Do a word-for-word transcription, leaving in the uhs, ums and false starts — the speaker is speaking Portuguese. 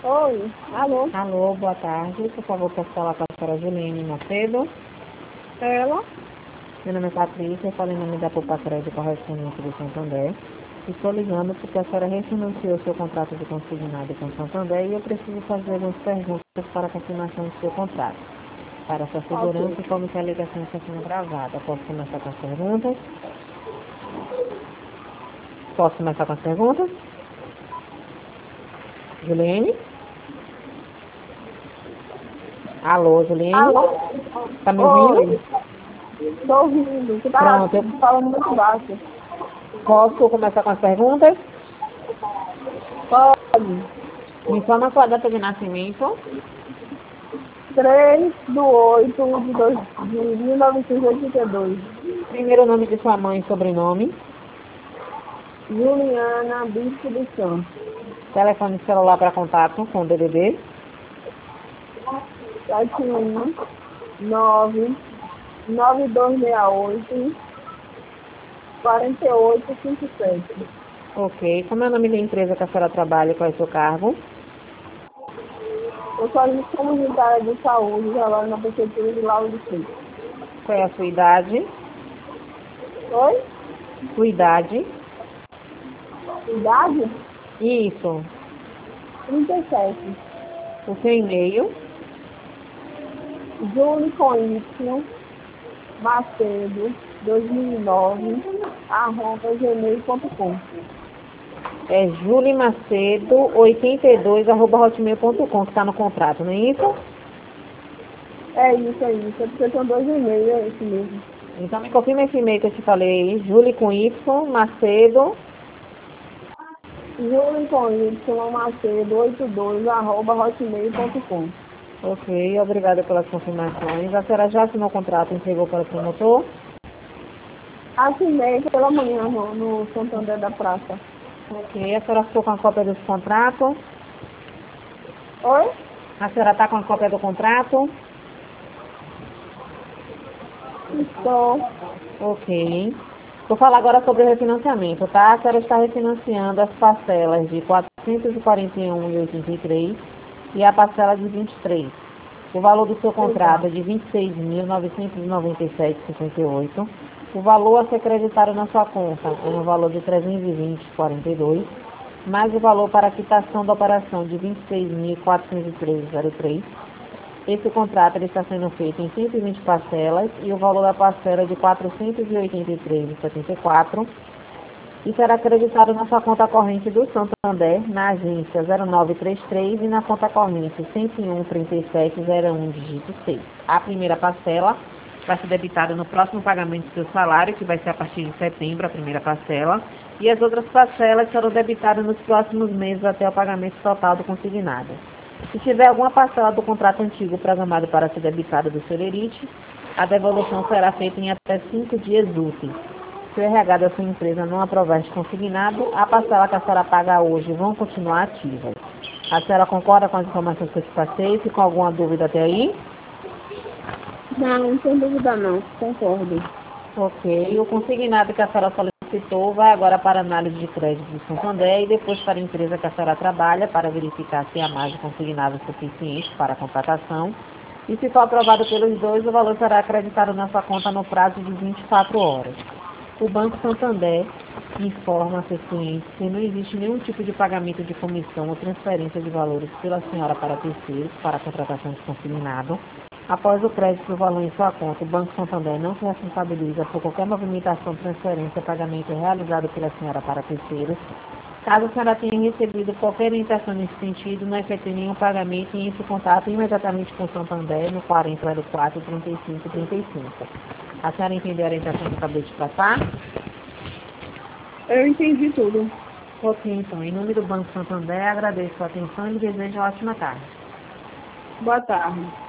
Oi, alô? Alô, boa tarde. Por favor, posso falar com a senhora Juliane Macedo? Ela? Meu nome é Patrícia, eu falo em nome da Poupa-Crédito Correspondente do Santander. Estou ligando porque a senhora refinanciou seu contrato de consignado com o Santander e eu preciso fazer algumas perguntas para a confirmação do seu contrato. Para sua segurança Ok. e como que a ligação está sendo gravada. Posso começar com as perguntas? Posso começar com as perguntas? Juliane? Alô, Juliane? Alô? Tá me ouvindo? Oi, tô ouvindo. Você tá Pronto, eu falando muito baixo. posso começar com as perguntas? Pode. Me informa a sua data de nascimento. três do oito de, dois, de mil novecentos e oitenta e dois. Primeiro nome de sua mãe e sobrenome. Juliana Bispo do Santos. Telefone celular para contato com o D D D. sete um nove nove dois seis oito quatro oito cinco sete. Ok. Como é o nome da empresa que a senhora trabalha e qual é o seu cargo? Eu sou agente comunitária de saúde, trabalho na prefeitura de Lauro de Freitas. Qual é a sua idade? Oi? Sua idade? Idade? Isso. trinta e sete. O seu e-mail? Júlio com Y, Macedo, dois mil e nove, arroba gmail ponto com. É julimacedo oitenta e dois arroba hotmail ponto com, que está no contrato, não é isso? É isso, é isso. É porque são dois e-mails, é esse mesmo. Então me confirma esse e-mail que eu te falei. Julie com Y, Macedo. Júlio com Y, Macedo, oitenta e dois, arroba hotmail ponto com. Ok, obrigada pelas confirmações. A senhora já assinou o contrato e entregou para o promotor? Assinei pela manhã no, no Santander da Praça. Ok, a senhora ficou com a cópia desse contrato? Oi? A senhora está com a cópia do contrato? Estou. Ok. Vou falar agora sobre o refinanciamento, tá? A senhora está refinanciando as parcelas de quatrocentos e quarenta e um vírgula oitenta e três e a parcela de vinte e três. O valor do seu contrato é Exato. de vinte e seis mil novecentos e noventa e sete vírgula cinquenta e oito. O valor a ser creditado na sua conta é no valor de trezentos e vinte vírgula quarenta e dois, mais o valor para a quitação da operação de vinte e seis mil quatrocentos e treze vírgula zero três. Esse contrato ele está sendo feito em cento e vinte parcelas e o valor da parcela é de quatrocentos e oitenta e três vírgula setenta e quatro e será acreditado na sua conta corrente do Santander, na agência zero nove três três e na conta corrente cento e um, trinta e sete, zero um, dígito seis. A primeira parcela vai ser debitada no próximo pagamento do seu salário, que vai ser a partir de setembro, a primeira parcela, e as outras parcelas serão debitadas nos próximos meses até o pagamento total do consignado. Se tiver alguma parcela do contrato antigo programado para ser debitada do seu lerite, a devolução será feita em até cinco dias úteis. Se o R H da sua empresa não aprovar este consignado, a parcela que a senhora paga hoje vão continuar ativas. A senhora concorda com as informações que eu te passei? Ficou alguma dúvida até aí? Não, não tem dúvida não. Concordo. Ok. O consignado que a senhora solicitou vai agora para análise de crédito do Santander e depois para a empresa que a senhora trabalha para verificar se há mais de consignado suficiente para a contratação. E se for aprovado pelos dois, o valor será acreditado na sua conta no prazo de vinte e quatro horas. O Banco Santander informa a seus clientes que não existe nenhum tipo de pagamento de comissão ou transferência de valores pela senhora para terceiros para a contratação de consignado. Após o crédito do valor em sua conta, o Banco Santander não se responsabiliza por qualquer movimentação, transferência ou pagamento realizado pela senhora para terceiros. Caso a senhora tenha recebido qualquer orientação nesse sentido, não efetue nenhum pagamento e entre em contato imediatamente com o Santander no quarenta zero quatro, trinta e cinco, trinta e cinco. A senhora entendeu a orientação que eu acabei de passar? Eu entendi tudo. Ok, então, em nome do Banco Santander, agradeço a atenção e lhe desejo uma ótima tarde. Boa tarde.